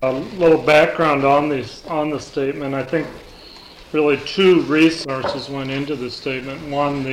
A little background on the statement. I think really two resources went into the statement. One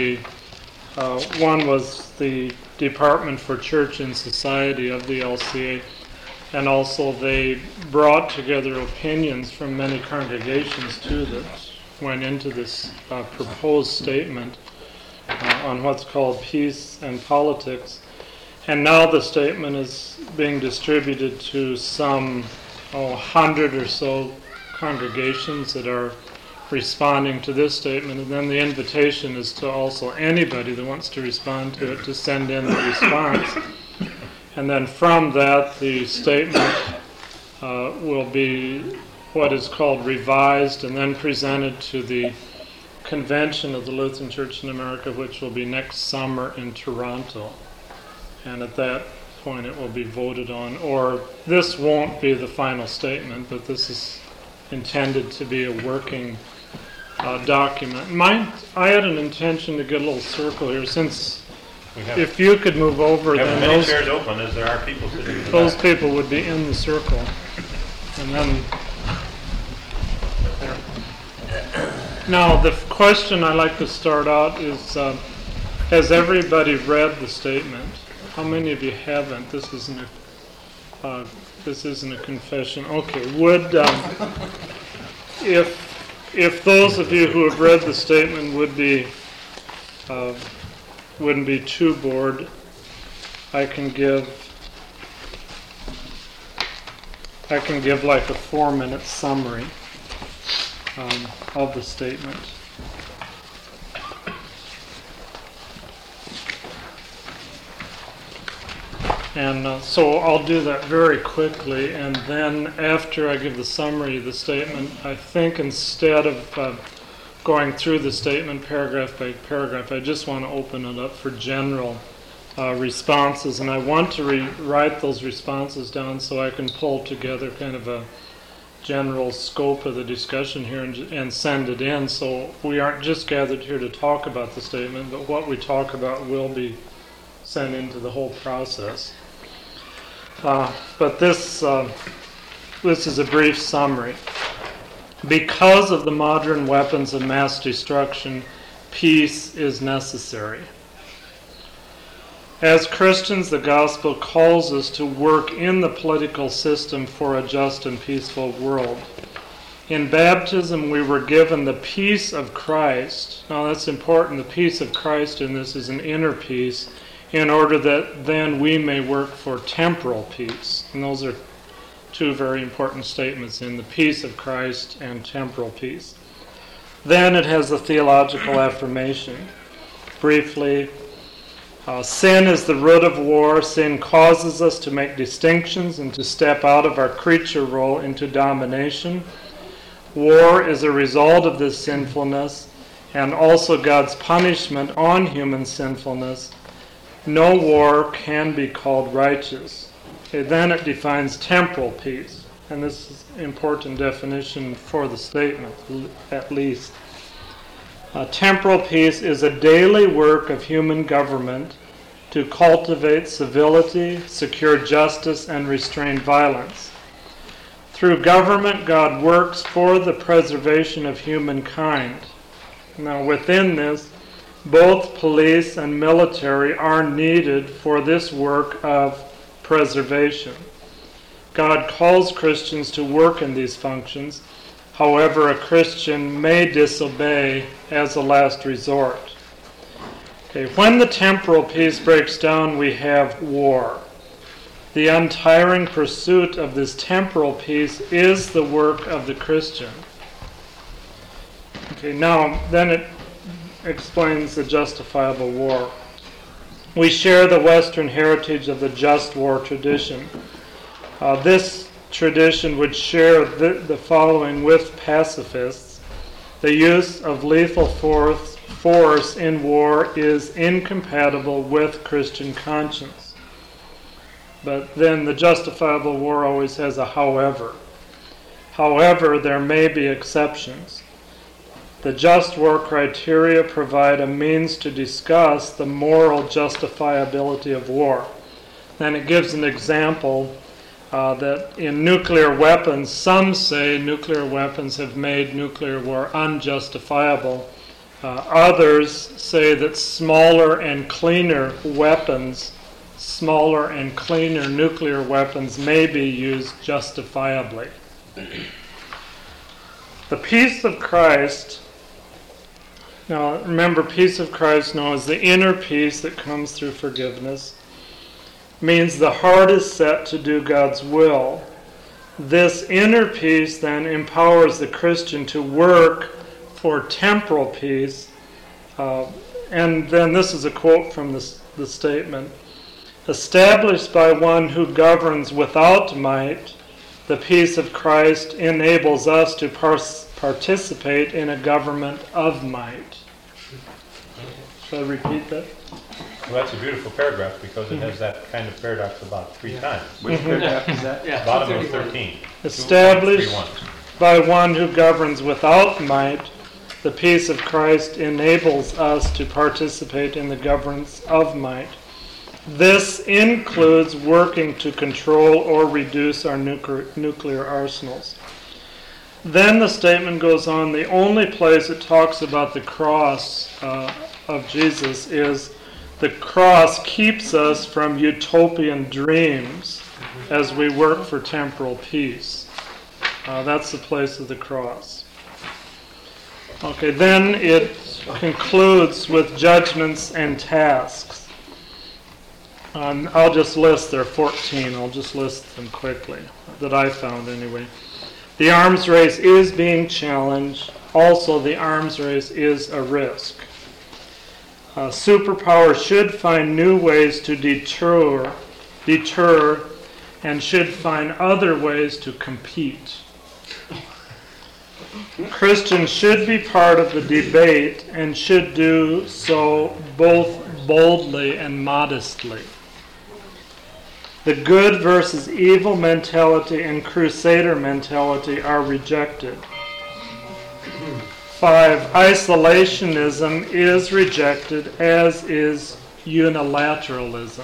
was the Department for Church and Society of the LCA, and also they brought together opinions from many congregations too that went into this proposed statement on what's called peace and politics. And now the statement is being distributed to some 100 or so congregations that are responding to this statement, and then the invitation is to also anybody that wants to respond to it to send in the response. And then from that, the statement will be what is called revised and then presented to the convention of the Lutheran Church in America, which will be next summer in Toronto. And at that point it will be voted on. Or this won't be the final statement, but this is intended to be a working document. I had an intention to get a little circle here, since if you could move over, then many chairs open as there are people sitting in the those back. people would be in the circle. And then there. Now the question I like to start out is, has everybody read the statement? How many of you haven't? This isn't a confession. Okay, if those of you who have read the statement wouldn't be too bored, I can give like a 4-minute summary of the statement. And so I'll do that very quickly, and then after I give the summary of the statement, I think instead of going through the statement paragraph by paragraph, I just want to open it up for general responses, and I want to write those responses down so I can pull together kind of a general scope of the discussion here and send it in, so we aren't just gathered here to talk about the statement, but what we talk about will be sent into the whole process. But this is a brief summary. Because of the modern weapons of mass destruction, peace is necessary. As Christians, the gospel calls us to work in the political system for a just and peaceful world. In baptism, we were given the peace of Christ. Now that's important. The peace of Christ in this is an inner peace, in order that then we may work for temporal peace. And those are two very important statements in the peace of Christ and temporal peace. Then it has a theological affirmation. Briefly, sin is the root of war. Sin causes us to make distinctions and to step out of our creature role into domination. War is a result of this sinfulness and also God's punishment on human sinfulness. No war can be called righteous. Okay, then it defines temporal peace, and this is an important definition for the statement, at least. Temporal peace is a daily work of human government to cultivate civility, secure justice, and restrain violence. Through government, God works for the preservation of humankind. Now, within this, both police and military are needed for this work of preservation. God calls Christians to work in these functions. However, a Christian may disobey as a last resort. Okay, when the temporal peace breaks down, we have war. The untiring pursuit of this temporal peace is the work of the Christian. Okay, now then it explains the justifiable war. We share the Western heritage of the just war tradition. This tradition would share the following with pacifists. The use of lethal force in war is incompatible with Christian conscience. But then the justifiable war always has a however. However, there may be exceptions. The just war criteria provide a means to discuss the moral justifiability of war. Then it gives an example that in nuclear weapons, some say nuclear weapons have made nuclear war unjustifiable. Others say that smaller and cleaner nuclear weapons may be used justifiably. The peace of Christ, now remember, peace of Christ known as the inner peace that comes through forgiveness, means the heart is set to do God's will. This inner peace then empowers the Christian to work for temporal peace. And then this is a quote from the statement. Established by one who governs without might, the peace of Christ enables us to participate in a government of might. Shall I repeat that? Well, that's a beautiful paragraph because it has that kind of paradox about 3 times. Which paragraph is that? Yeah, Bottom of 13. Established 2.31. by one who governs without might, the peace of Christ enables us to participate in the governance of might. This includes working to control or reduce our nuclear arsenals. Then the statement goes on, the only place it talks about the cross of Jesus is the cross keeps us from utopian dreams as we work for temporal peace. That's the place of the cross. Okay, then it concludes with judgments and tasks. I'll just list, there are 14, I'll just list them quickly, that I found anyway. The arms race is being challenged. Also, the arms race is a risk. Superpowers should find new ways to deter, and should find other ways to compete. Christians should be part of the debate and should do so both boldly and modestly. The good versus evil mentality and crusader mentality are rejected. 5. Isolationism is rejected, as is unilateralism.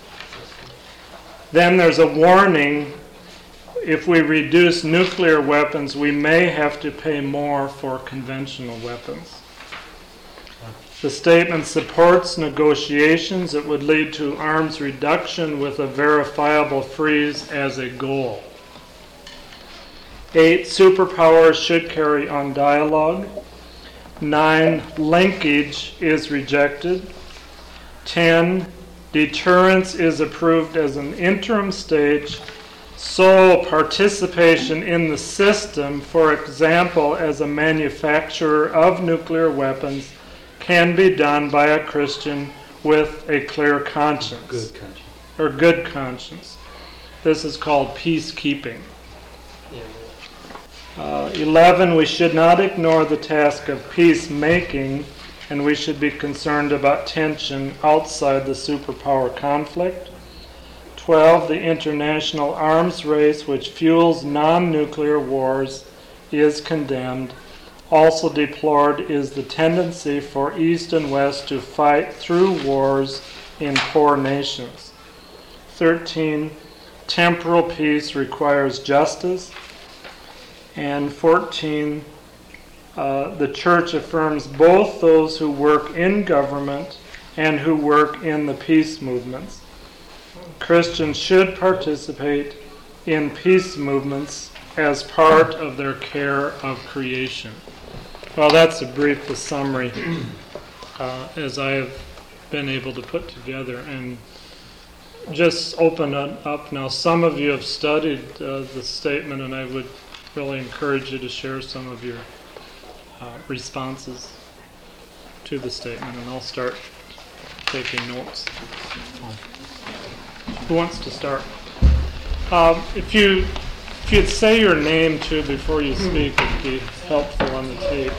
Then there's a warning, if we reduce nuclear weapons, we may have to pay more for conventional weapons. The statement supports negotiations that would lead to arms reduction with a verifiable freeze as a goal. 8. Superpowers should carry on dialogue. 9. Linkage is rejected. 10. Deterrence is approved as an interim stage, so participation in the system, for example, as a manufacturer of nuclear weapons, can be done by a Christian with a clear conscience. Good country. Or good conscience. This is called peacekeeping. 11, we should not ignore the task of peacemaking, and we should be concerned about tension outside the superpower conflict. 12, the international arms race, which fuels non-nuclear wars, is condemned. Also deplored is the tendency for East and West to fight through wars in poor nations. 13, temporal peace requires justice. And 14, the church affirms both those who work in government and who work in the peace movements. Christians should participate in peace movements as part of their care of creation. Well, that's a brief summary as I have been able to put together. And just open it up now. Some of you have studied the statement, and I would really encourage you to share some of your responses to the statement, and I'll start taking notes. Who wants to start? If you'd say your name too before you speak, it'd be helpful on the tape.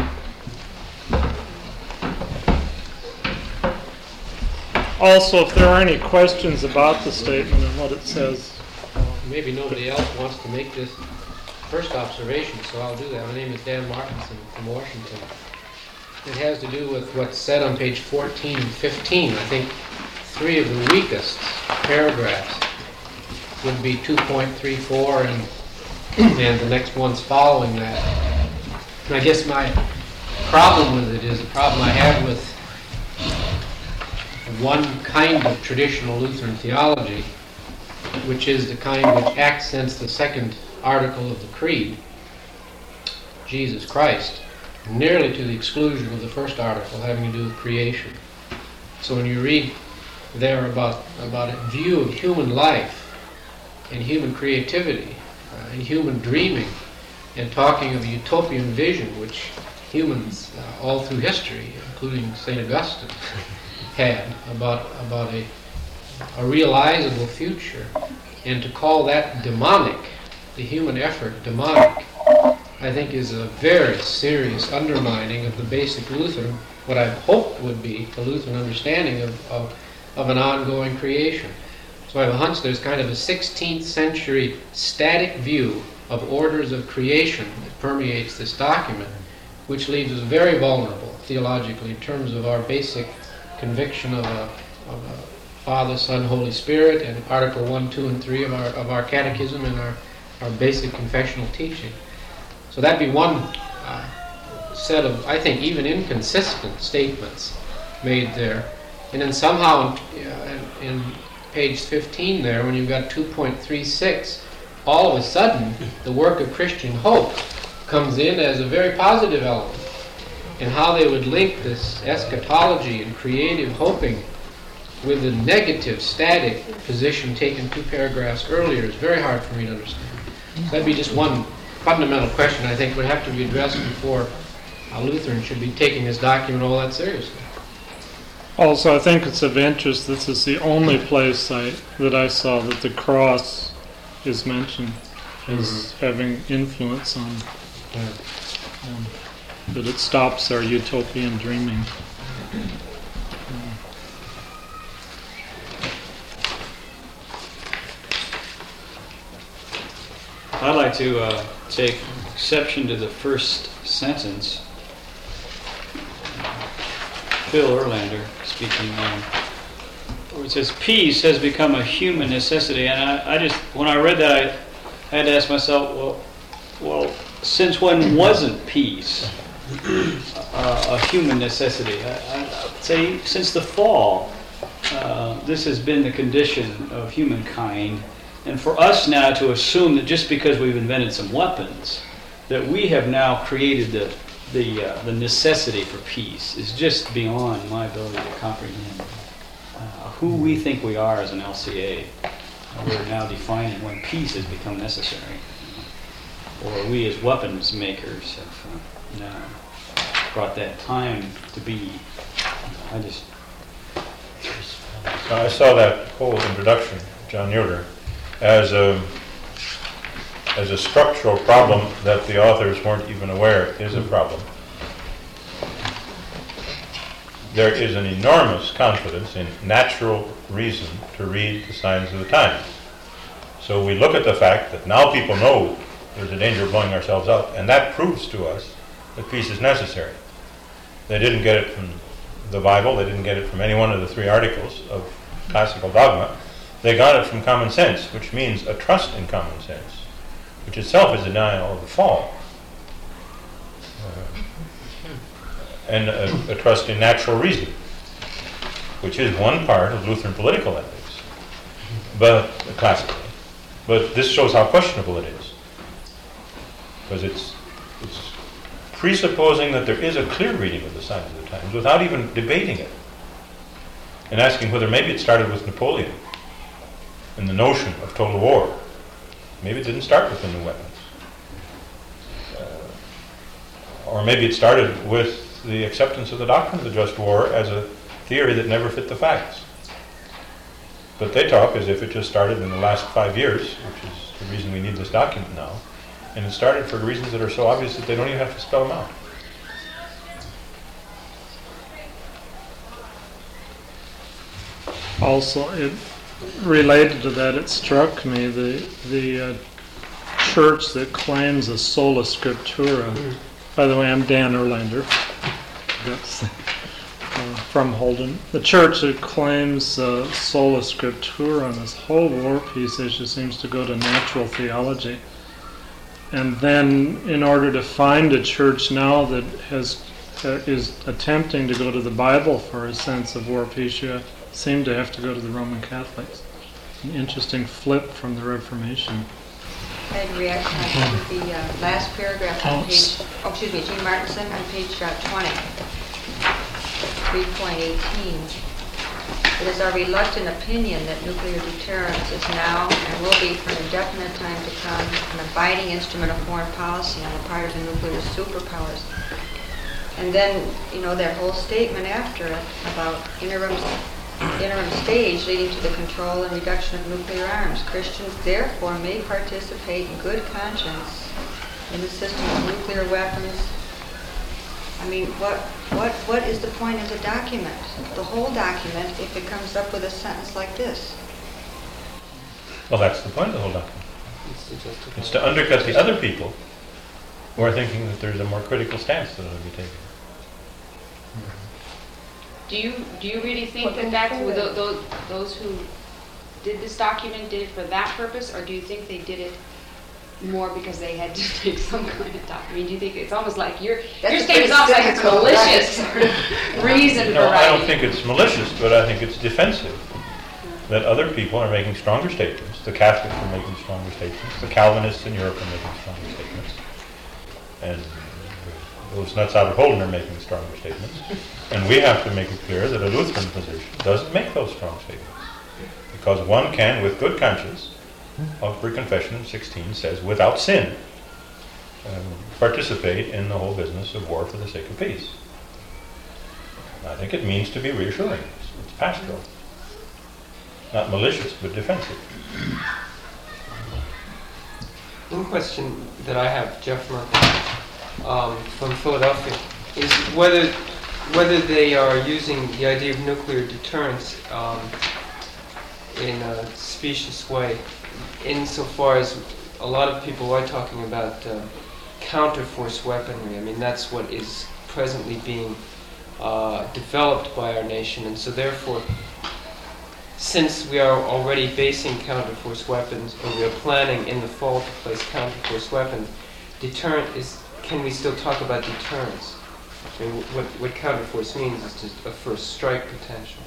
Also, if there are any questions about the statement and what it says. Maybe nobody else wants to make this first observation, so I'll do that. My name is Dan Martinson from Washington. It has to do with what's said on page 14 and 15. I think 3 of the weakest paragraphs. would be 2.34, and the next one's following that. And I guess my problem with it is a problem I have with one kind of traditional Lutheran theology, which is the kind which accents the second article of the Creed, Jesus Christ, nearly to the exclusion of the first article having to do with creation. So when you read there about a view of human life and human creativity and human dreaming, and talking of a utopian vision which humans all through history, including St. Augustine, had about a realizable future, and to call that demonic, the human effort demonic, I think is a very serious undermining of the basic Lutheran, what I hoped would be the Lutheran understanding of an ongoing creation. So I have a hunch there's kind of a 16th century static view of orders of creation that permeates this document, which leaves us very vulnerable theologically in terms of our basic conviction of a Father, Son, Holy Spirit, and Article 1, 2, and 3 of our catechism and our basic confessional teaching. So that'd be one set of, I think, even inconsistent statements made there. And then somehow in page 15 there, when you've got 2.36, all of a sudden the work of Christian hope comes in as a very positive element. And how they would link this eschatology and creative hoping with the negative, static position taken 2 paragraphs earlier is very hard for me to understand. So that'd be just one fundamental question I think would have to be addressed before a Lutheran should be taking this document all that seriously. Also, I think it's of interest, this is the only place that I saw that the cross is mentioned as having influence on, that it stops our utopian dreaming. I'd like to take exception to the first sentence. Phil Erlander speaking, where it says, peace has become a human necessity. And I just, when I read that, I had to ask myself, well, since when wasn't peace a human necessity? I'd say since the fall, this has been the condition of humankind. And for us now to assume that just because we've invented some weapons, that we have now created the necessity for peace is just beyond my ability to comprehend. Who we think we are as an LCA, we're now defining when peace has become necessary. Or we as weapons makers have now brought that time to be. I saw that whole introduction, John Yoder, as a structural problem that the authors weren't even aware is a problem. There is an enormous confidence in natural reason to read the signs of the times. So we look at the fact that now people know there's a danger of blowing ourselves up, and that proves to us that peace is necessary. They didn't get it from the Bible, they didn't get it from any one of the 3 articles of classical dogma. They got it from common sense, which means a trust in common sense, which itself is a denial of the fall. And a trust in natural reason, which is one part of Lutheran political ethics, but classically. But this shows how questionable it is, because it's presupposing that there is a clear reading of the signs of the times without even debating it, and asking whether maybe it started with Napoleon and the notion of total war. Maybe it didn't start with the new weapons. Or maybe it started with the acceptance of the doctrine of the just war as a theory that never fit the facts. But they talk as if it just started in the last 5 years, which is the reason we need this document now. And it started for reasons that are so obvious that they don't even have to spell them out. Also, it related to that, it struck me the church that claims a sola scriptura. By the way, I'm Dan Erlander. That's, from Holden. The church that claims sola scriptura on this whole war peace issue seems to go to natural theology. And then in order to find a church now that is attempting to go to the Bible for a sense of war peace, you seem to have to go to the Roman Catholics. An interesting flip from the Reformation. I had a reaction to the last paragraph on page, Gene Martinson on page 20, 3.18. It is our reluctant opinion that nuclear deterrence is now and will be for an indefinite time to come an abiding instrument of foreign policy on the part of the nuclear superpowers. And then, that whole statement after it about interim stage leading to the control and reduction of nuclear arms. Christians therefore may participate in good conscience in the system of nuclear weapons. I mean, what is the point of the document? The whole document, if it comes up with a sentence like this. Well, that's the point of the whole document. It's to undercut the other people who are thinking that there's a more critical stance that ought to be taken. Do you really think that those who did this document did it for that purpose, or do you think they did it more because they had to make some kind of document? I mean, do you think it's almost like your statement is almost like it's malicious sort of reason for writing? I don't think it's malicious, but I think it's defensive. That other people are making stronger statements. The Catholics are making stronger statements. The Calvinists in Europe are making stronger statements. And those nuts out of Holden are making stronger statements. And we have to make it clear that a Lutheran position doesn't make those strong statements. Because one can, with good conscience, Augsburg Confession 16 says, without sin, participate in the whole business of war for the sake of peace. I think it means to be reassuring. It's pastoral. Not malicious, but defensive. One question that I have, Jeff Merkel, from Philadelphia, is whether they are using the idea of nuclear deterrence in a specious way, insofar as a lot of people are talking about counterforce weaponry. I mean, that's what is presently being developed by our nation, and so therefore, since we are already basing counterforce weapons, or we are planning in the fall to place counterforce weapons, can we still talk about deterrence? I mean, what counterforce means is just a first strike potential.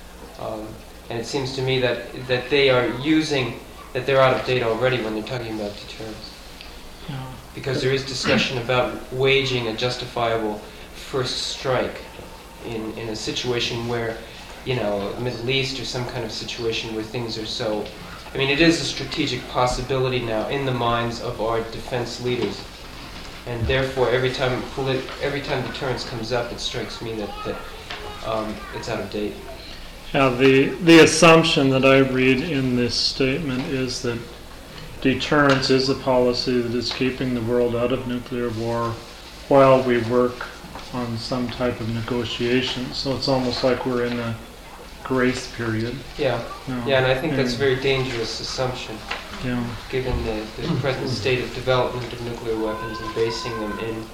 And it seems to me that they are that they're out of date already when they're talking about deterrence. Because there is discussion about waging a justifiable first strike in a situation where, Middle East or some kind of situation where things are so... I mean, it is a strategic possibility now in the minds of our defense leaders. And therefore, every time deterrence comes up, it strikes me that it's out of date. Yeah, the assumption that I read in this statement is that deterrence is a policy that is keeping the world out of nuclear war while we work on some type of negotiation. So it's almost like we're in a grace period. Yeah, and I think that's a very dangerous assumption. Yeah. Given the present state of development of nuclear weapons and basing them in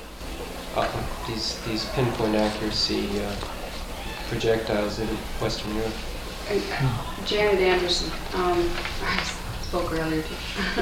these pinpoint accuracy projectiles in Western Europe. Janet Anderson, I spoke earlier too.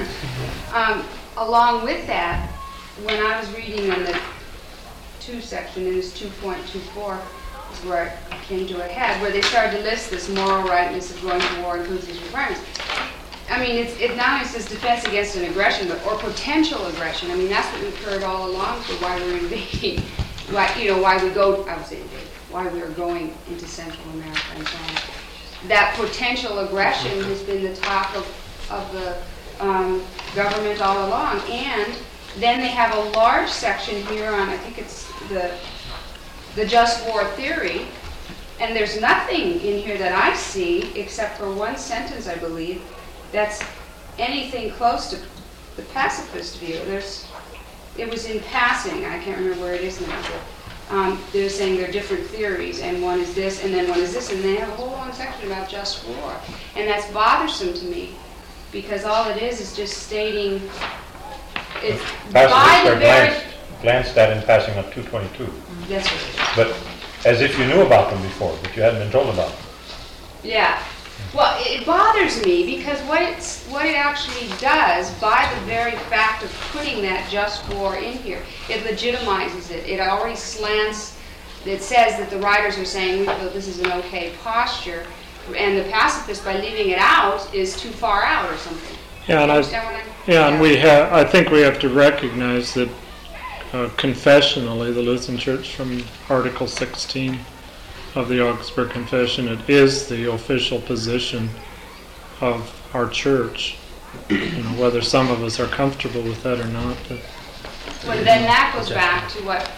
Along with that, when I was reading on the 2 section, in this 2.24, is where I came to a head, where they started to list this moral rightness of going to war includes these requirements. I mean, it not only says defense against an aggression, or potential aggression. I mean, that's what we've heard all along for why we're invading, why we go, I would say invade, why we're going into Central America and so on. That potential aggression has been the talk of the government all along. And then they have a large section here on, I think it's the just war theory, and there's nothing in here that I see, except for one sentence, I believe, that's anything close to the pacifist view. It was in passing, I can't remember where it is now, but they're saying there are different theories, and one is this, and then one is this, and they have a whole long section about just war. And that's bothersome to me, because all it is just stating, it's by the very... glanced at in passing on 222. That's what it is. But as if you knew about them before, but you hadn't been told about them. Yeah. Well, it bothers me because what it actually does, by the very fact of putting that just for in here, it legitimizes it. It already slants. It says that the writers are saying we feel this is an okay posture, and the pacifist, by leaving it out, is too far out or something. Yeah, and I think we have to recognize that confessionally, the Lutheran Church, from Article 16 of the Augsburg Confession, it is the official position of our church. Whether some of us are comfortable with that or not. Well, then that goes back to what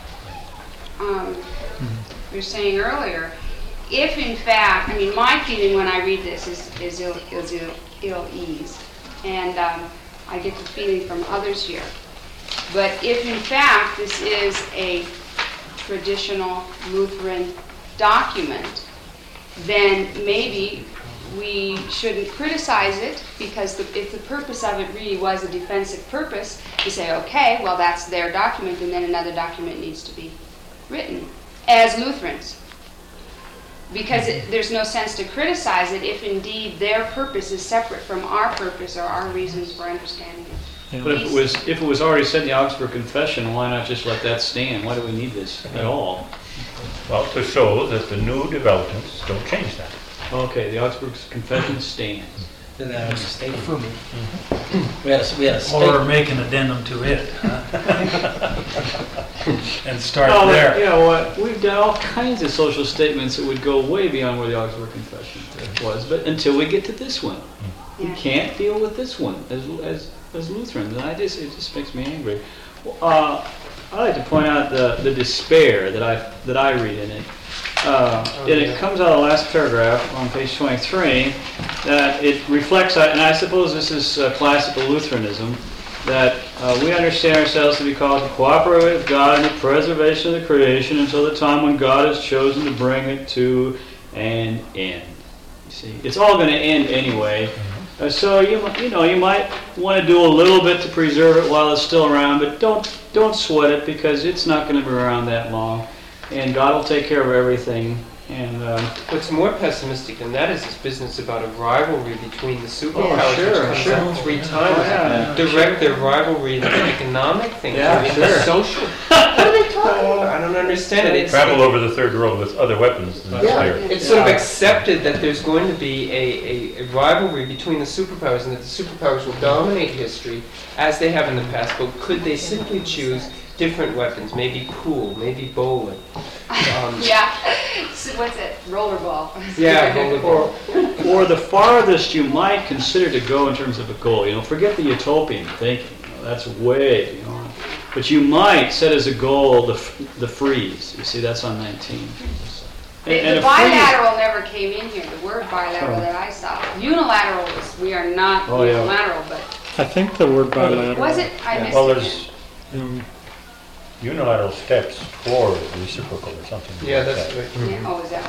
you were saying earlier. If in fact, my feeling when I read this is ill ease, and I get the feeling from others here. But if in fact this is a traditional Lutheran document, then maybe we shouldn't criticize it, because if the purpose of it really was a defensive purpose, you say, okay, well that's their document, and then another document needs to be written as Lutherans. Because there's no sense to criticize it if indeed their purpose is separate from our purpose or our reasons for understanding it. Yeah. But if it was already said in the Augsburg Confession, why not just let that stand? Why do we need this at all? Well, to show that the new developments don't change that. Okay, the Augsburg Confession stands. Then that was a statement. We had a Or statement. make an addendum to it, and start Oh, there. you know what? We've done all kinds of social statements that would go way beyond where the Augsburg Confession was, but until we get to this one, we can't deal with this one as Lutherans, and it just makes me angry. I like to point out the despair that I read in it. And it comes out of the last paragraph on page 23, that it reflects, and I suppose this is classical Lutheranism, that we understand ourselves to be called to cooperate with God in the preservation of the creation until the time when God has chosen to bring it to an end. You see, it's all going to end anyway. So you might want to do a little bit to preserve it while it's still around, but don't sweat it, because it's not going to be around that long. And God will take care of everything. And what's more pessimistic than that is this business about a rivalry between the superpowers, which comes up 3 times. Direct their rivalry into economic things, into social. What are they talking about? I don't understand it. Travel over the third world with other weapons than there. It's sort of accepted that there's going to be a rivalry between the superpowers, and that the superpowers will dominate history as they have in the past. But could they simply choose different weapons? Maybe pool, maybe bowling. Yeah. So what's it? Rollerball. Yeah, rollerball. or the farthest you might consider to go in terms of a goal. Forget the utopian thinking. That's way, But you might set as a goal the freeze. You see, that's on 19. The bilateral never came in here. The word bilateral that I saw. Unilateral is, we are not unilateral, but I think the word bilateral. was it? I missed Well, it. there's unilateral steps toward reciprocal or something. Yeah, like that's that. right. Yeah. Oh, is that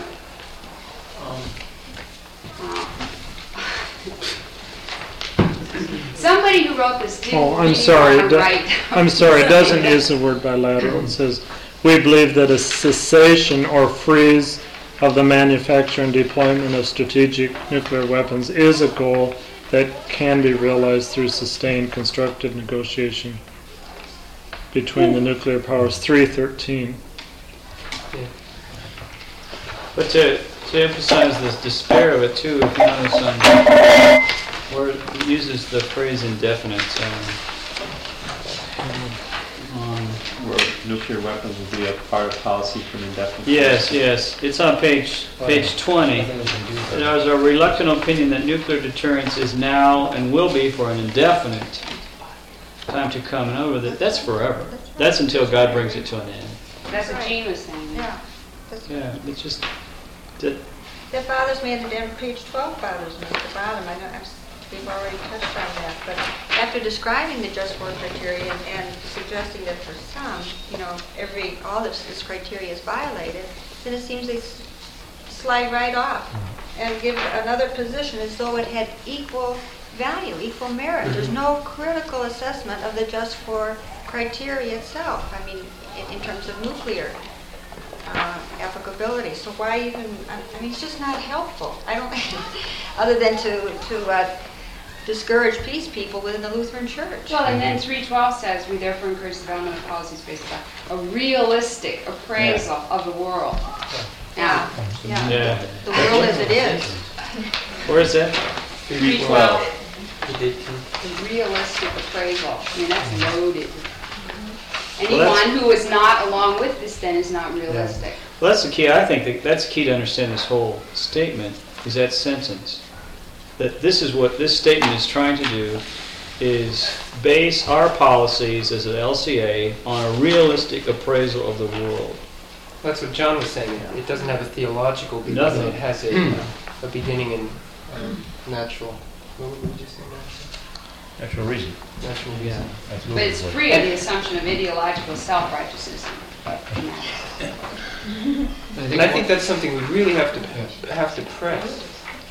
Somebody who wrote this didn't Oh, I'm really sorry. want to write. I'm sorry. It doesn't use the word bilateral. It says, we believe that a cessation or freeze of the manufacture and deployment of strategic nuclear weapons is a goal that can be realized through sustained constructive negotiation between the nuclear powers. 313. But to emphasize this despair of it too, if you notice where it uses the phrase indefinite, Where nuclear weapons will be a part of policy for an indefinite. yes, it's on page 20. There is a reluctant opinion that nuclear deterrence is now and will be for an indefinite time to come. In other words, that's forever. That's until God brings it to an end. That's what Gene was saying. Yeah. Yeah, it's just That bothers me, and page 12 bothers me at the bottom. I know we've already touched on that, but after describing the just war criteria and suggesting that for some, all this criteria is violated, then it seems they slide right off and give another position as though it had equal value, equal merit. There's no critical assessment of the just war criteria itself. I mean, in terms of nuclear. applicability. So why even, I mean, it's just not helpful. I don't, other than to discourage peace people within the Lutheran Church. Well, and then 3:12 says, we therefore encourage the development of policies based on a realistic appraisal of the world. Yeah. Yeah. The world as it is. Where is that? 3:12, The the realistic appraisal. I mean, that's loaded. Well, that's- Anyone who is not along with this then is not realistic. Well, that's the key. I think that's key to understand this whole statement, is that sentence. That this is what this statement is trying to do, is base our policies as an LCA on a realistic appraisal of the world. That's what John was saying. It doesn't have a theological beginning. Nothing. It has a beginning in natural. What would you say? Natural reason. Natural reason. That's But it's Luther's free of the assumption of ideological self-righteousness. And I think that's something we really have to press.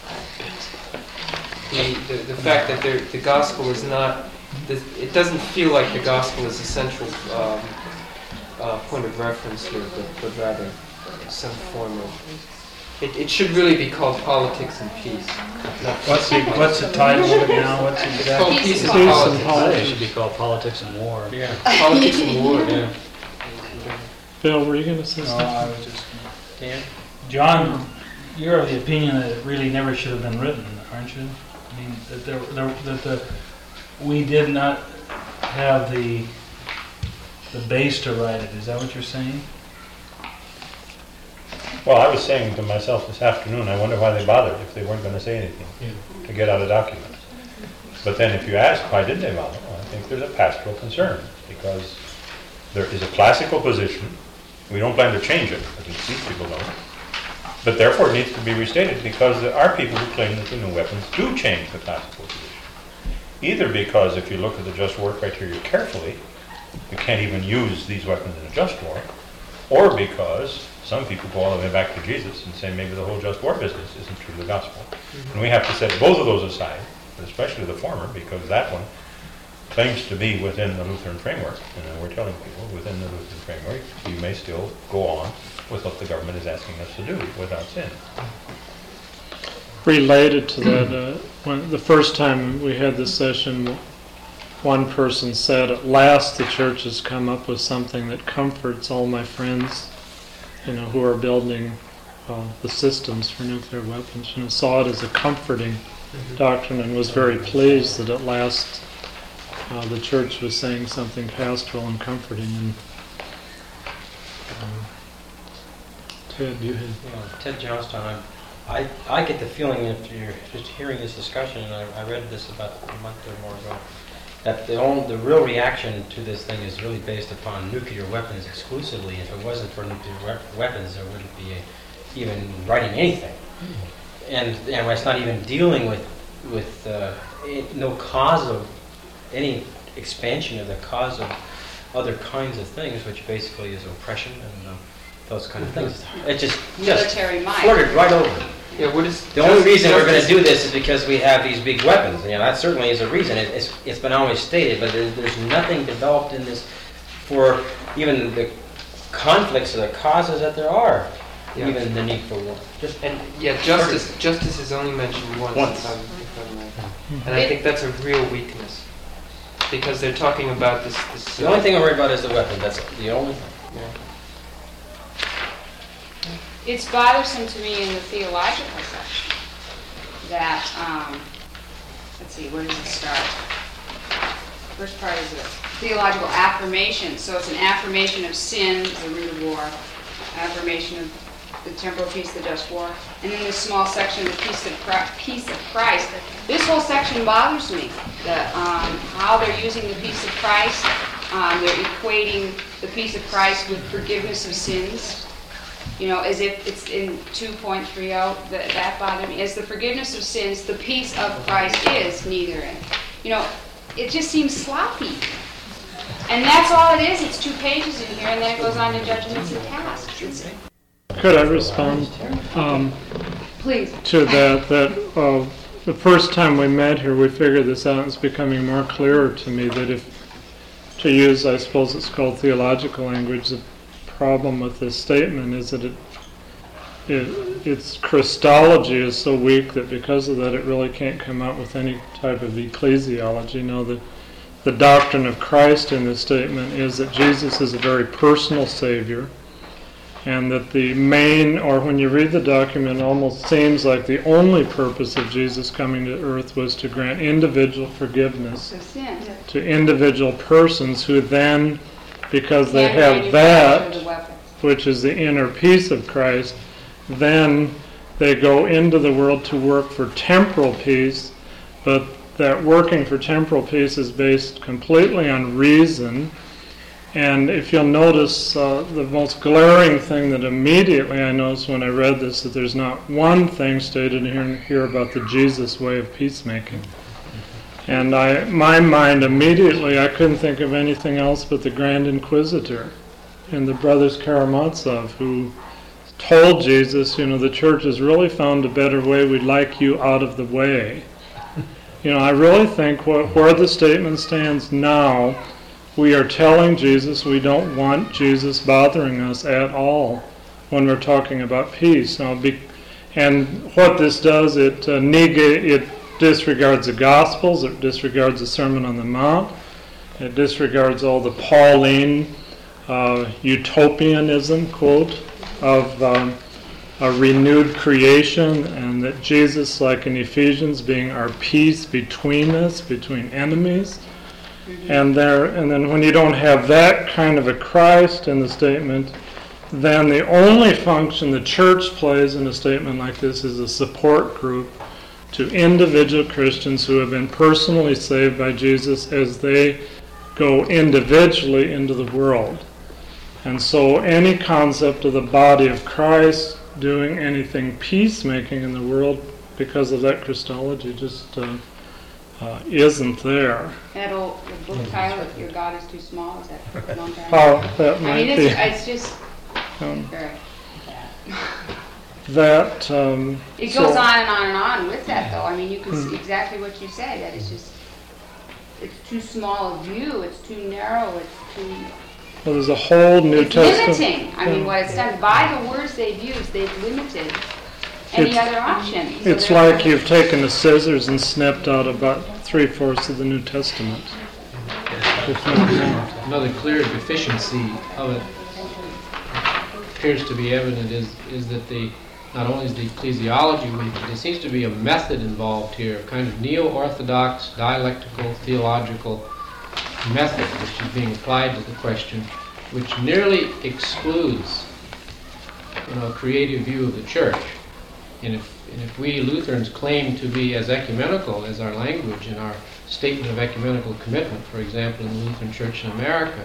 The fact that the gospel is not, it doesn't feel like the gospel is a central point of reference here, but rather some form of. It should really be called Politics and Peace. What's the title of it now? What's the It's exact? called Peace and Peace and Politics. I think it should be called Politics and War. Yeah. Politics and War. Yeah. Bill, were you going to say No, something? I was just. Dan? John, you're of the opinion that it really never should have been written, aren't you? I mean, that we did not have the base to write it. Is that what you're saying? Well, I was saying to myself this afternoon, I wonder why they bothered if they weren't going to say anything to get out a document. But then if you ask why did they bother, well, I think there's a pastoral concern, because there is a classical position. We don't plan to change it, at least these people don't. But therefore it needs to be restated, because there are people who claim that the new weapons do change the classical position. Either because if you look at the just war criteria carefully, you can't even use these weapons in a just war, or because some people go all the way back to Jesus and say maybe the whole just war business isn't true to the gospel. And we have to set both of those aside, but especially the former, because that one claims to be within the Lutheran framework. And we're telling people within the Lutheran framework, you may still go on with what the government is asking us to do without sin. Related to that, when the first time we had this session, one person said, "At last the church has come up with something that comforts all my friends, who are building the systems for nuclear weapons. Saw it as a comforting doctrine and was very pleased that at last the church was saying something pastoral and comforting." And Ted, you had... Ted Johnstone, I get the feeling after you're just hearing this discussion, and I read this about a month or more ago, that the real reaction to this thing is really based upon nuclear weapons exclusively. If it wasn't for nuclear weapons, there wouldn't be even writing anything. And it's not even dealing with no cause of any expansion of the cause of other kinds of things, which basically is oppression and those kind of things. It just Military might. flirted right over. Yeah, what is The only reason we're going to do this is because we have these big weapons. That certainly is a reason. It's been always stated, but there's nothing developed in this for even the conflicts or the causes that there are, even the need for war. Justice is only mentioned once. If I'm right. And I think that's a real weakness, because they're talking about this. The only thing I'm worried about is the weapon. That's the only thing. Yeah. It's bothersome to me in the theological section that, let's see, where does it start? First part is a theological affirmation. So it's an affirmation of sin, the root of war, affirmation of the temporal peace, the just war, and then this small section, the peace of Christ. This whole section bothers me, how they're using the peace of Christ. They're equating the peace of Christ with forgiveness of sins. As if it's in 2.30, that bothered me. As the forgiveness of sins, the peace of Christ is neither in. It just seems sloppy. And that's all it is. It's 2 pages in here, and then it goes on to judgments and tasks. Could I respond Please. to that? The first time we met here, we figured this out, and it's becoming more clearer to me that if, to use, I suppose it's called theological language, the problem with this statement is that its Christology is so weak that because of that it really can't come out with any type of ecclesiology. Now, the doctrine of Christ in this statement is that Jesus is a very personal Savior, and that the main, or when you read the document, it almost seems like the only purpose of Jesus coming to earth was to grant individual forgiveness of sin. to individual persons who then, because they Can't have manufacture the that, weapon. which is the inner peace of Christ, then they go into the world to work for temporal peace, but that working for temporal peace is based completely on reason. And if you'll notice, the most glaring thing that immediately I noticed when I read this, that there's not one thing stated here about the Jesus way of peacemaking. And my mind immediately, I couldn't think of anything else but the Grand Inquisitor and the brothers Karamazov, who told Jesus, the church has really found a better way, we'd like you out of the way. I really think where the statement stands now, we are telling Jesus we don't want Jesus bothering us at all when we're talking about peace. And what this does, it disregards the Gospels, it disregards the Sermon on the Mount, it disregards all the Pauline utopianism, quote, of a renewed creation, and that Jesus, like in Ephesians, being our peace between us, between enemies. And then when you don't have that kind of a Christ in the statement, then the only function the church plays in a statement like this is a support group to individual Christians who have been personally saved by Jesus as they go individually into the world. And so any concept of the body of Christ doing anything peacemaking in the world because of that Christology just isn't there. That old the book title, "If Your God Is Too Small," is that one time? How that might be. It's just very bad. That It goes on and on and on with that, though. I mean, you can see exactly what you say. That it's too small a view. It's too narrow. It's too. Well, there's a whole New Testament. Limiting. I mean, what it's done by the words they've used, they've limited any other option. It's like you've taken the scissors and snipped out about 3/4 of the New Testament. If not more. Another clear deficiency of it appears to be evident is that not only is the ecclesiology weak, but there seems to be a method involved here, a kind of neo-orthodox dialectical theological method which is being applied to the question, which nearly excludes a creative view of the church. And if we Lutherans claim to be as ecumenical as our language and our statement of ecumenical commitment, for example, in the Lutheran Church in America,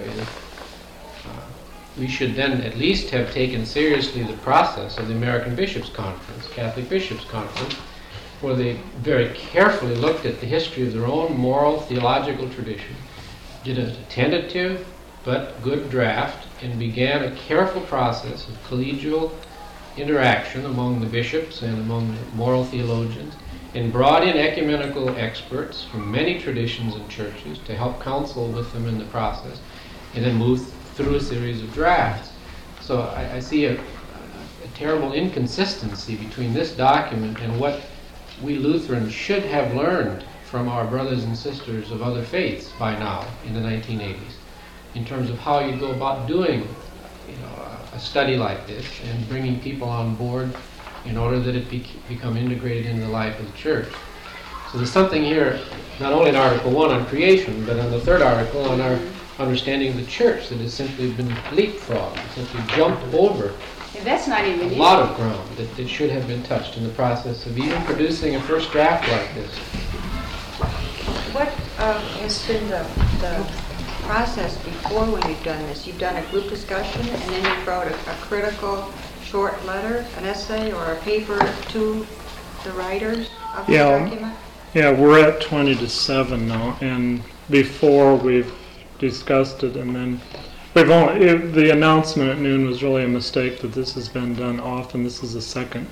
we should then at least have taken seriously the process of the American Bishops' Conference, Catholic Bishops' Conference, where they very carefully looked at the history of their own moral theological tradition, did a tentative but good draft, and began a careful process of collegial interaction among the bishops and among the moral theologians, and brought in ecumenical experts from many traditions and churches to help counsel with them in the process, and then moved through a series of drafts. So I see a terrible inconsistency between this document and what we Lutherans should have learned from our brothers and sisters of other faiths by now in the 1980s, in terms of how you go about doing a study like this and bringing people on board in order that it become integrated into the life of the church. So there's something here, not only in Article 1 on creation, but on the third article on our understanding of the church that has simply been leapfrogged, simply jumped over And that's not even a lot of ground that should have been touched in the process of even producing a first draft like this. What has been the process before when you've done this? You've done a group discussion, and then you wrote a critical short letter, an essay, or a paper to the writers of the document? Yeah, we're at 20-7 now, and before we've discussed it, and then the announcement at noon was really a mistake that this has been done often. This is the second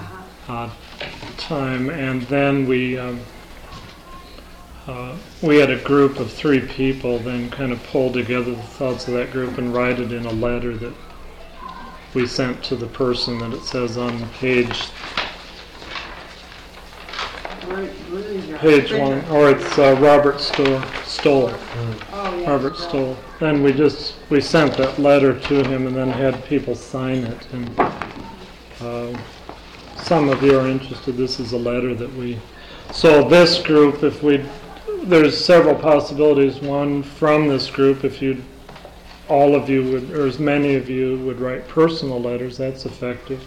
time, and then we had a group of 3 people then kind of pull together the thoughts of that group and write it in a letter that we sent to the person that it says on page one, or it's Robert Stoll. Oh, yeah. Robert Stoll. Then we sent that letter to him and then had people sign it. And some of you are interested. This is a letter that so this group, there's several possibilities. One, from this group, if all of you would, or as many of you would write personal letters, that's effective.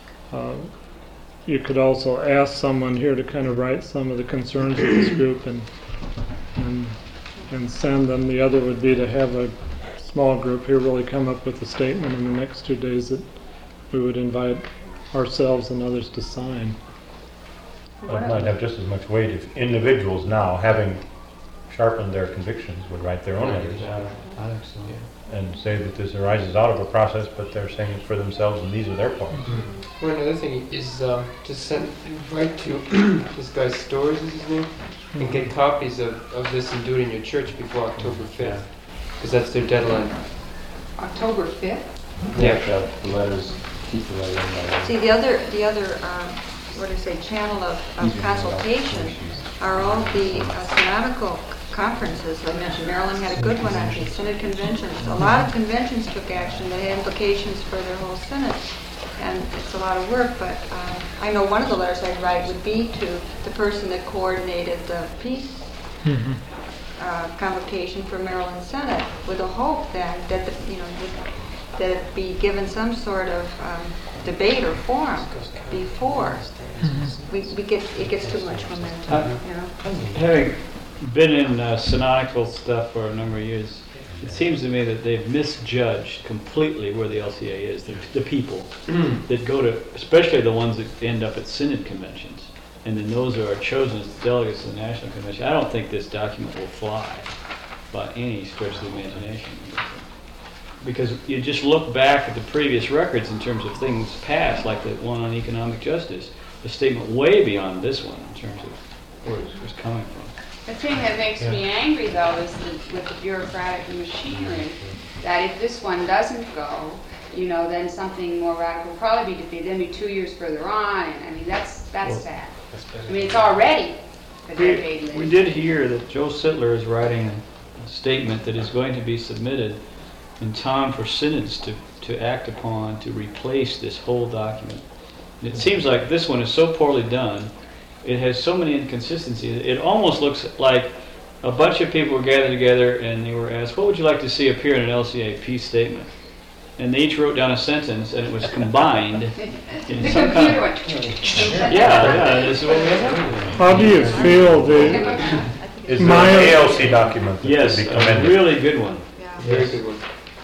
You could also ask someone here to kind of write some of the concerns of this group and send them. The other would be to have a small group here really come up with a statement in the next 2 days that we would invite ourselves and others to sign. It might have just as much weight if individuals now, having sharpened their convictions, would write their own letters I think so, yeah. and say that this arises out of a process, but they're saying it for themselves and these are their points. Well, another thing is to write to this guy Storrs is his name, and get copies of this and do it in your church before October 5th, because that's their deadline. October 5th? Yeah. The letters, keep the letter in there. See, the other channel of consultation are all the synodical conferences. I mentioned Maryland had a good one on the synod conventions. A lot of conventions took action that had implications for their whole synod, and it's a lot of work. But I know one of the letters I'd write would be to the person that coordinated the peace convocation for Maryland Synod, with the hope then that that it be given some sort of debate or forum before it gets too much momentum. Having been in synodical stuff for a number of years, it seems to me that they've misjudged completely where the LCA is. The people that go to, especially the ones that end up at synod conventions, and then those who are chosen as delegates to the national convention. I don't think this document will fly by any stretch of the imagination. Because you just look back at the previous records in terms of things passed, like the one on economic justice, a statement way beyond this one in terms of where it was coming from. The thing that makes me angry, though, is with the bureaucratic machinery, that if this one doesn't go, then something more radical will probably be defeated. Then be 2 years further on, and I mean, that's sad. I mean, it's already a decade later. We did hear that Joe Sittler is writing a statement that is going to be submitted in time for synods to act upon to replace this whole document. And it seems like this one is so poorly done, it has so many inconsistencies, it almost looks like a bunch of people were gathered together and they were asked, what would you like to see appear in an LCA peace statement? And they each wrote down a sentence and it was combined in The some computer kind went. Yeah, this is what we have. How do you feel Is there an ALC document that Yes, could be a commended? really good one. Very good one.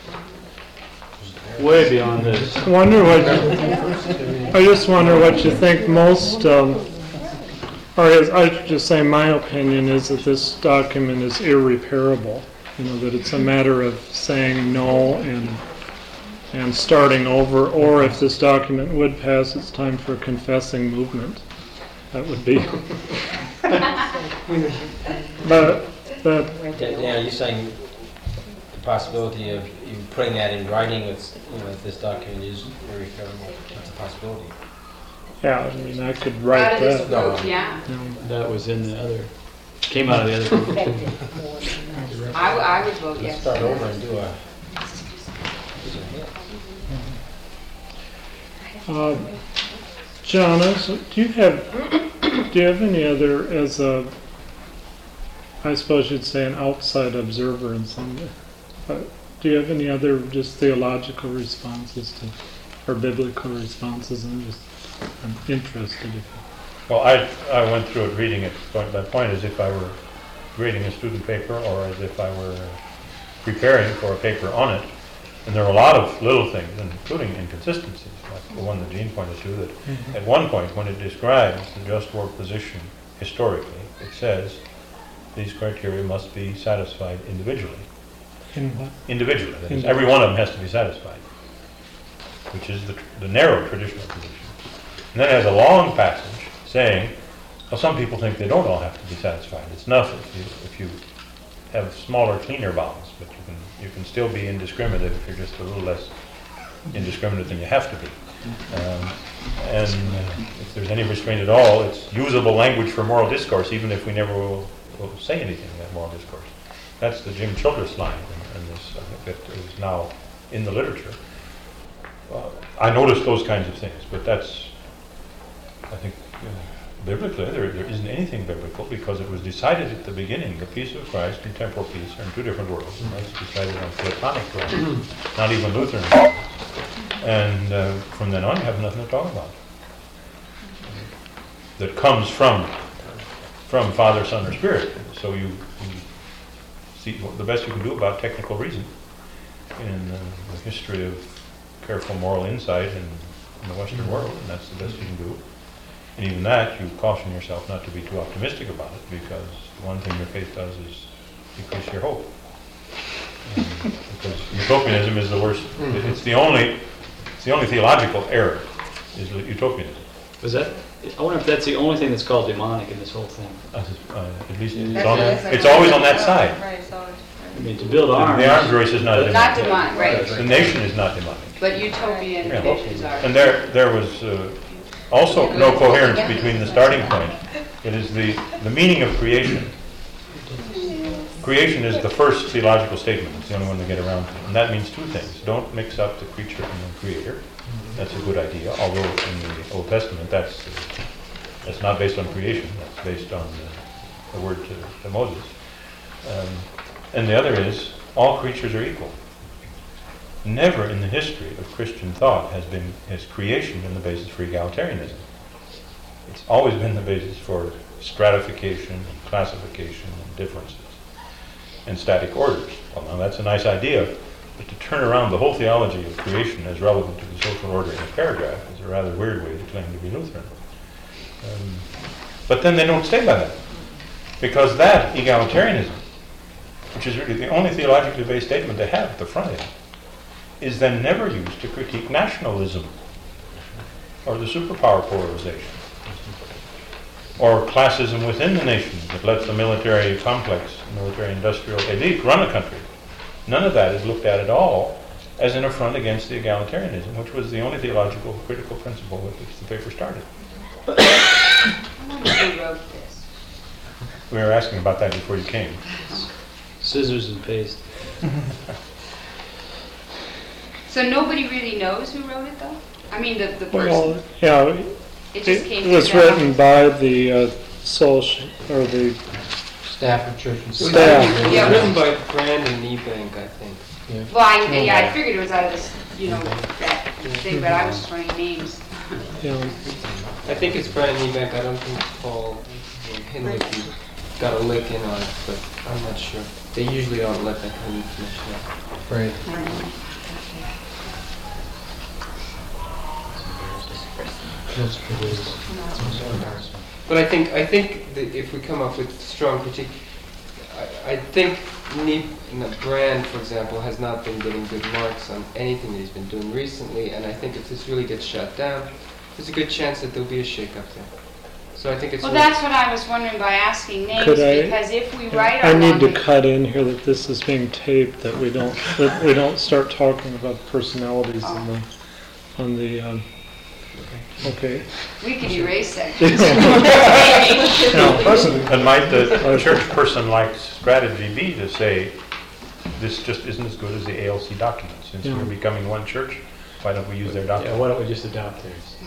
Way beyond this. I just wonder what you think most, I should just say my opinion is that this document is irreparable. That it's a matter of saying no and starting over, or if this document would pass, it's time for a confessing movement. That would be. but Yeah, you're saying the possibility of you putting that in writing, if this document is irreparable. That's a possibility. yeah, I mean, I could Out write of this that. group, yeah. That was in the other, came out of the other group. I would vote yes. Start over and do a... John, do you have any other, as a, I suppose you'd say, an outside observer in some way, do you have any other just theological responses or biblical responses? I'm interested. Well, I went through it reading it point by point as if I were grading a student paper or as if I were preparing for a paper on it. And there are a lot of little things, including inconsistencies, like the one that Jean pointed to, that at one point when it describes the just war position historically, it says these criteria must be satisfied individually. In what? Individually. That is, every one of them has to be satisfied, which is the narrow traditional position. And then it has a long passage saying, well, some people think they don't all have to be satisfied. It's enough if you have smaller, cleaner vowels, but you can still be indiscriminate if you're just a little less indiscriminate than you have to be. And if there's any restraint at all, it's usable language for moral discourse, even if we never will say anything in that moral discourse. That's the Jim Childress line in this that is now in the literature. I noticed those kinds of things, but that's, I think, biblically, there isn't anything biblical, because it was decided at the beginning, the peace of Christ and temporal peace are in two different worlds, and that's decided on Platonic grounds, not even Lutheran. And from then on, you have nothing to talk about. That comes from Father, Son, or Spirit. So you see what the best you can do about technical reason in the history of careful moral insight in the Western world, and that's the best you can do. And even that, you caution yourself not to be too optimistic about it, because one thing your faith does is decrease your hope. Because utopianism is the worst. It's the only theological error is utopianism. Was that? I wonder if that's the only thing that's called demonic in this whole thing. At least it's always on that side. Right, it's always. I mean, to build arms. The arms race is not demonic. Not demonic, right. The nation is not demonic. But utopian visions are. And there was also no coherence between the starting point. It is the meaning of creation. Creation is the first theological statement. It's the only one they get around to. And that means two things. Don't mix up the creature and the creator. That's a good idea, although in the Old Testament that's not based on creation. That's based on the word to Moses. And the other is, all creatures are equal. Never in the history of Christian thought has creation been the basis for egalitarianism. It's always been the basis for stratification and classification and differences and static orders. Well, now that's a nice idea, but to turn around the whole theology of creation as relevant to the social order in a paragraph is a rather weird way to claim to be Lutheran. But then they don't stay by that, because that egalitarianism, which is really the only theologically based statement they have at the front end, is then never used to critique nationalism or the superpower polarization or classism within the nation that lets the military complex, military-industrial elite run a country. None of that is looked at all as an affront against the egalitarianism, which was the only theological critical principle with which the paper started. Who wrote this? We were asking about that before you came. Scissors and paste. So nobody really knows who wrote it, though? I mean, the person. Well, yeah, It just came it was together. written by the the Stafford Church and Staff. Yeah. Written by Brandon Niebank, I think. Well, I figured it was out of this, that thing, but I was just running names. I think it's Brandon Niebank. I don't think Paul Hinlicky got a lick in on it, but I'm not sure. They usually don't let that kind of information out. Right. But I think that if we come up with strong critique, I think Brand, for example, has not been getting good marks on anything that he's been doing recently, and I think if this really gets shut down, there's a good chance that there'll be a shake-up there. So I think it's... Well, that's what I was wondering by asking names, because if we write I our need to long- cut in here that this is being taped, that we don't start talking about personalities on the okay. We could erase that. And might the church person-like strategy be to say, this just isn't as good as the ALC document? Since we're becoming one church, why don't we use their document? Yeah, why don't we just adopt theirs?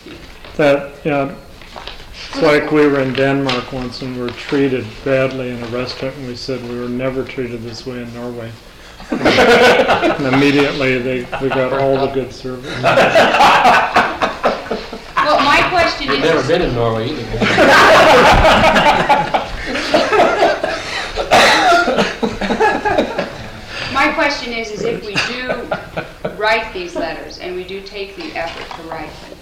It's like we were in Denmark once and we were treated badly in a restaurant, and we said we were never treated this way in Norway. And immediately we got all the good service. Well, my question We've is... never been in Norway either. My question is if we do write these letters, and we do take the effort to write them,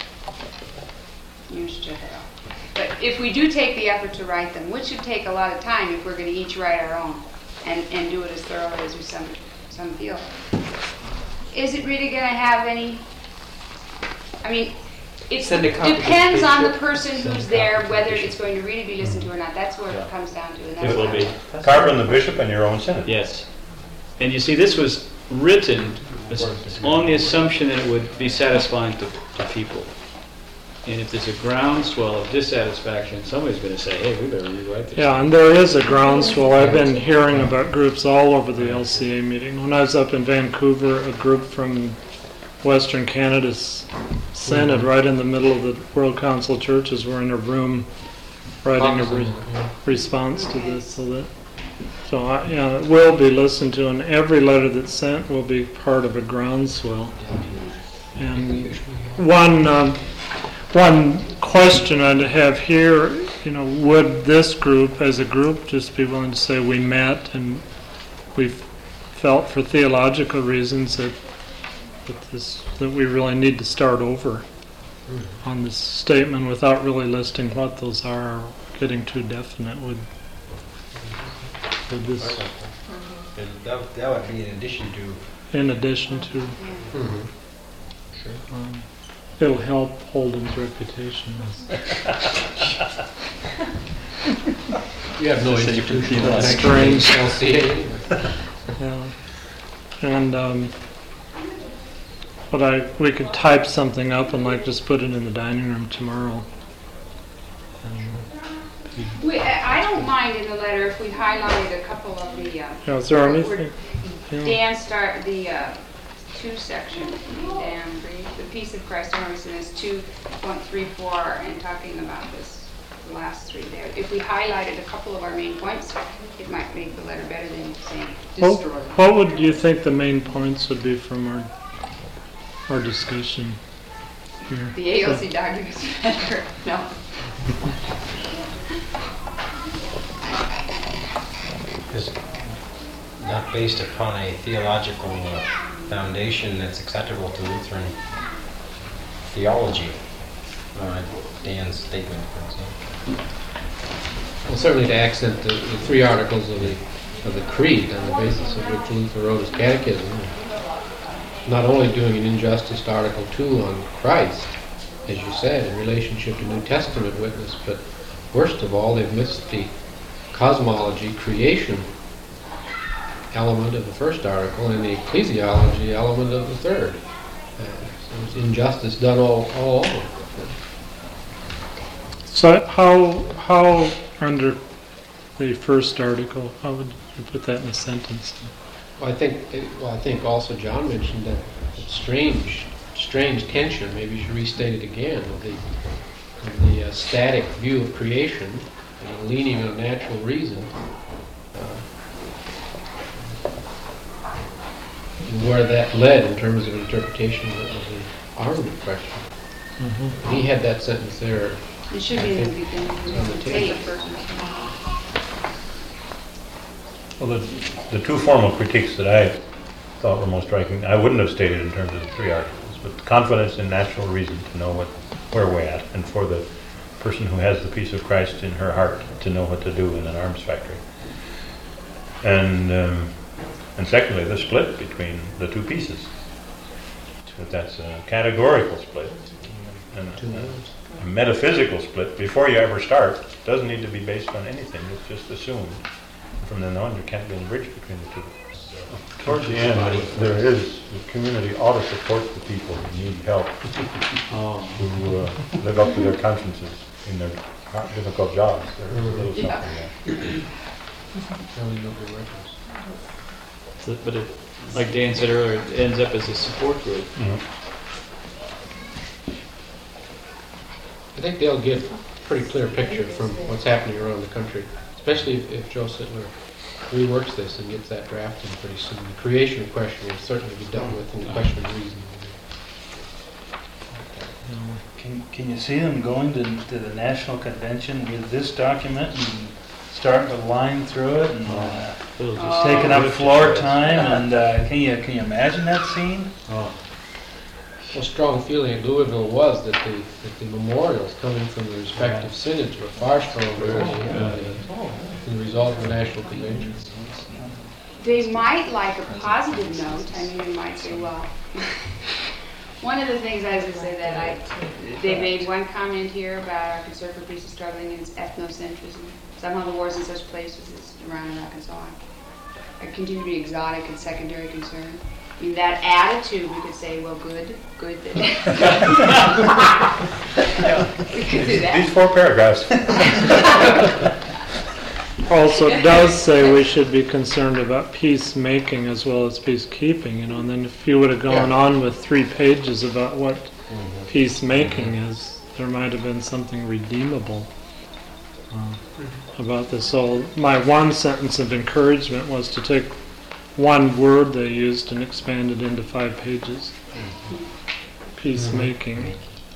but if we do take the effort to write them, which should take a lot of time if we're going to each write our own and do it as thoroughly as we some feel, is it really going to have any... I mean, it Send a copy to depends on the Bishop. person who's there, whether it's going to really be listened to or not. That's where it comes down to. And that's It will what be. Carver and the bishop and your own synod. Yes. And you see, this was written on the assumption that it would be satisfying to people. And if there's a groundswell of dissatisfaction, somebody's going to say, hey, we better rewrite this. Yeah, and there is a groundswell. I've been hearing about groups all over the LCA meeting. When I was up in Vancouver, a group from Western Canada Synod, right in the middle of the World Council of Churches, were in a room writing a response to this. It will be listened to, and every letter that's sent will be part of a groundswell. And one question I'd have here, would this group, as a group, just be willing to say we met and we felt for theological reasons that we really need to start over on this statement without really listing what those are, or getting too definite? Would this? That would be in addition to. In addition to. Mm-hmm. Sure. It'll help Holden's reputation. You have no institution like strange LCA. Yeah. And we could type something up and just put it in the dining room tomorrow. I don't mind in the letter if we highlighted a couple of the. Is there anything? Dan start the 2 section. Dan, the peace of Christ always in this 2.34 and talking about this the last 3 there. If we highlighted a couple of our main points, it might make the letter better than saying destroy. What would you think the main points would be from our discussion here? The AOC document is better. No. Is not based upon a theological foundation that's acceptable to Lutheran theology. Dan's statement, for example. Well, certainly to accent the 3 articles of the Creed on the basis of which Luther wrote his catechism. Not only doing an injustice to Article 2 on Christ, as you said, in relationship to New Testament witness, but worst of all, they've missed the cosmology, creation element of the first article and the ecclesiology element of the third. So it's injustice done all over. So how under the first article, how would you put that in a sentence? Well, I think also John mentioned that strange tension. Maybe you should restate it again. Of the static view of creation and leaning on natural reason, and where that led in terms of interpretation of the armament question. Mm-hmm. He had that sentence there. It should be in the beginning. On the table. Well, the 2 formal critiques that I thought were most striking, I wouldn't have stated in terms of the 3 articles, but confidence in natural reason to know where we're at, and for the person who has the peace of Christ in her heart to know what to do in an arms factory. And secondly, the split between the 2 pieces. But that's a categorical split. And a metaphysical split, before you ever start, doesn't need to be based on anything. It's just assumed. From then on, there can't be a bridge between the 2. Towards the end, there is, the community ought to support the people who need help, who live up to their consciences in their difficult jobs. There's a little something there. But like Dan said earlier, it ends up as a support group. Mm-hmm. I think they'll give a pretty clear picture from what's happening around the country, especially if Joe Sittler reworks this and gets that draft in pretty soon. The creation question will certainly be dealt with, and the question of reason. Can you see them going to the National Convention with this document and starting to line through it and taking up floor time? And can you imagine that scene? A strong feeling at Louisville was that the memorials coming from the respective synods were far stronger than the result of the National Convention. They might like a positive note. I mean, they might say, well, one of the things I was going to say that they made one comment here about our conservative priests struggling against ethnocentrism. Somehow the wars in such places is around Iraq and so on. continue to be exotic and secondary concern. I mean, that attitude, we could say, well, good. We could do that. These 4 paragraphs. Also, it does say we should be concerned about peacemaking as well as peacekeeping, and then if you would have gone on with 3 pages about what peacemaking is, there might have been something redeemable about this. So my one sentence of encouragement was to take one word they used and expand it into 5 pages. Peacemaking.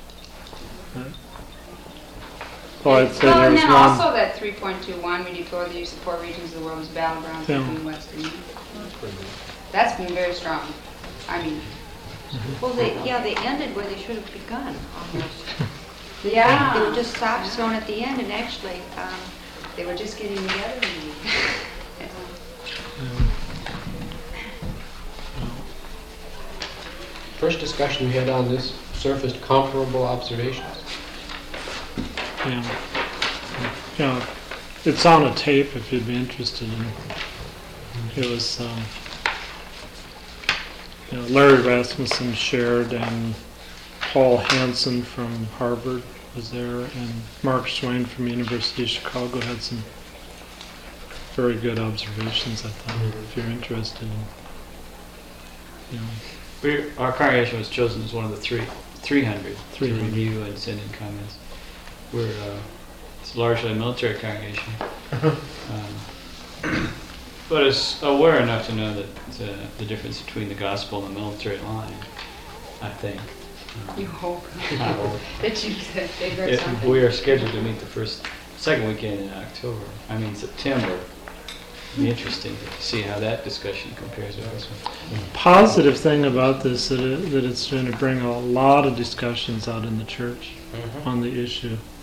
Well, I'd say Well, and there's then one. also that 3.21, we deplore the use of 4 regions of the world as battlegrounds Yeah. between West and East. That's been very strong. I mean, Well, they ended where they should have begun, almost. They yeah. were just soft thrown at the end, and actually, They were just getting together. First discussion we had on this surfaced comparable observations. Yeah, it's on a tape if you'd be interested in it. It was, Larry Rasmussen shared, and Paul Hansen from Harvard was there, and Mark Swain from University of Chicago had some very good observations, I thought, if you're interested in, Our congregation was chosen as one of the 300 to 300. review and send in comments. It's largely a military congregation. But it's aware enough to know that the difference between the gospel and the military line, I think. You hope I hope. that they heard something. We are scheduled to meet the second weekend in September. It'll be interesting to see how that discussion compares with this one. positive thing about this that it's going to bring a lot of discussions out in the church on the issue.